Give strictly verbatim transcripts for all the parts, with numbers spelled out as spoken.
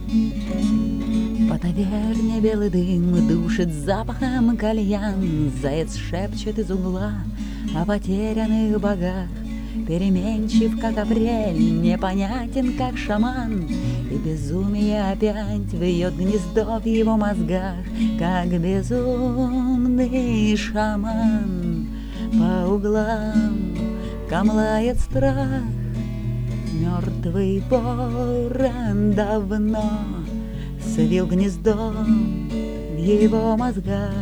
По таверне белый дым душит запахом кальян. Заяц шепчет из угла о потерянных богах. Переменчив, как апрель, непонятен, как шаман. И безумие опять вьет гнездо в его мозгах, как безумный шаман. По углам камлает страх, мертвый ворон давно свил гнездо в его мозгах.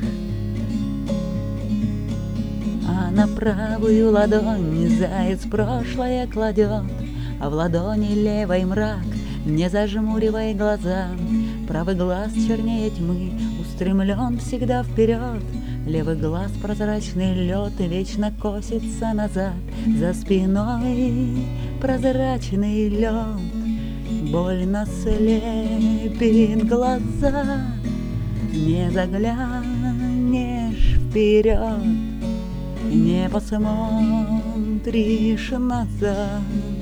А на правую ладонь заяц прошлое кладет, а в ладони левой мрак, не зажмуривай глаза. Правый глаз чернее тьмы, устремлен всегда вперед. Левый глаз прозрачный лед вечно косится назад. За спиной прозрачный лед больно слепит глаза. Не заглянешь вперед, не посмотришь назад.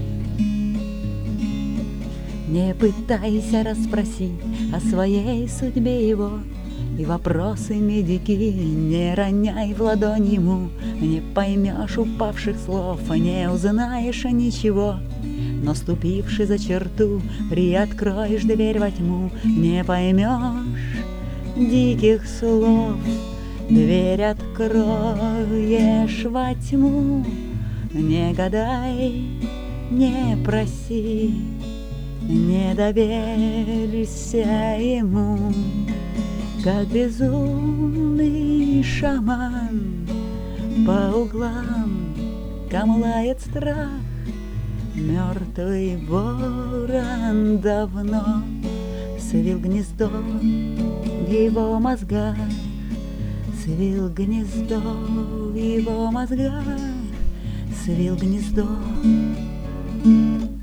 Не пытайся расспросить о своей судьбе его, и вопросы медики не роняй в ладонь ему. Не поймешь упавших слов, не узнаешь ничего, но ступивши за черту, приоткроешь дверь во тьму. Не поймешь диких слов, дверь откроешь во тьму. Не гадай, не проси, не доверься ему, как безумный шаман. По углам камлает страх, мертвый ворон давно свил гнездо в его мозгах. Свил гнездо в его мозгах, свил гнездо.